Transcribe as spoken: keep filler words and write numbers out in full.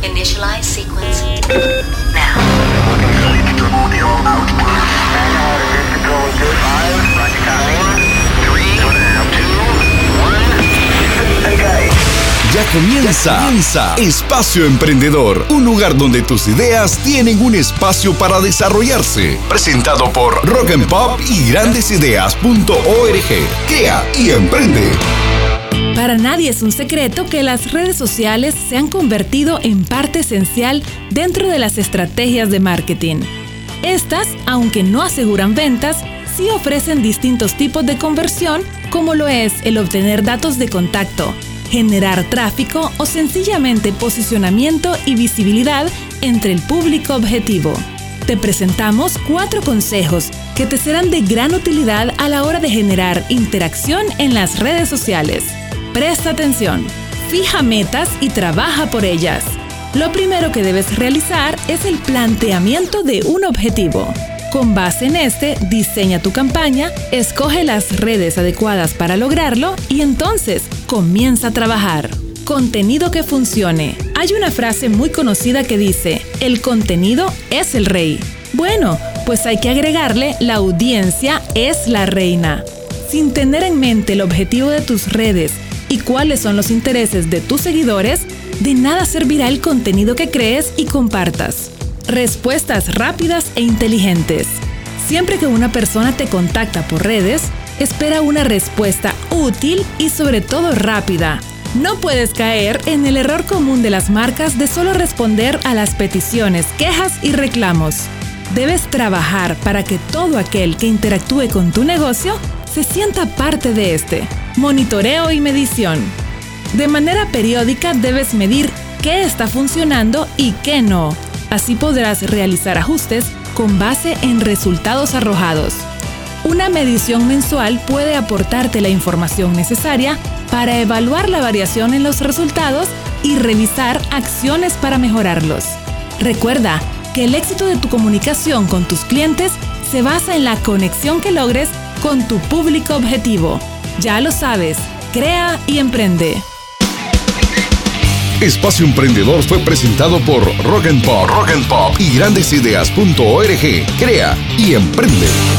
Initialize sequence now. Ya comienza, comienza Espacio Emprendedor, un lugar donde tus ideas tienen un espacio para desarrollarse. Presentado por Rock and Pop y grandes ideas punto org. Crea y emprende. Para nadie es un secreto que las redes sociales se han convertido en parte esencial dentro de las estrategias de marketing. Estas, aunque no aseguran ventas, sí ofrecen distintos tipos de conversión, como lo es el obtener datos de contacto, generar tráfico o sencillamente posicionamiento y visibilidad entre el público objetivo. Te presentamos cuatro consejos que te serán de gran utilidad a la hora de generar interacción en las redes sociales. Presta atención, fija metas y trabaja por ellas. Lo primero que debes realizar es el planteamiento de un objetivo. Con base en este, diseña tu campaña, escoge las redes adecuadas para lograrlo y entonces comienza a trabajar. Contenido que funcione. Hay una frase muy conocida que dice, el contenido es el rey. Bueno, pues hay que agregarle, la audiencia es la reina. Sin tener en mente el objetivo de tus redes y cuáles son los intereses de tus seguidores, de nada servirá el contenido que crees y compartas. Respuestas rápidas e inteligentes. Siempre que una persona te contacta por redes, espera una respuesta útil y sobre todo rápida. No puedes caer en el error común de las marcas de solo responder a las peticiones, quejas y reclamos. Debes trabajar para que todo aquel que interactúe con tu negocio se sienta parte de este. Monitoreo y medición. De manera periódica debes medir qué está funcionando y qué no. Así podrás realizar ajustes con base en resultados arrojados. Una medición mensual puede aportarte la información necesaria para evaluar la variación en los resultados y revisar acciones para mejorarlos. Recuerda que el éxito de tu comunicación con tus clientes se basa en la conexión que logres con tu público objetivo. Ya lo sabes, crea y emprende. Espacio Emprendedor fue presentado por Rock and Pop, Rock and Pop y grandes ideas punto org. Crea y emprende.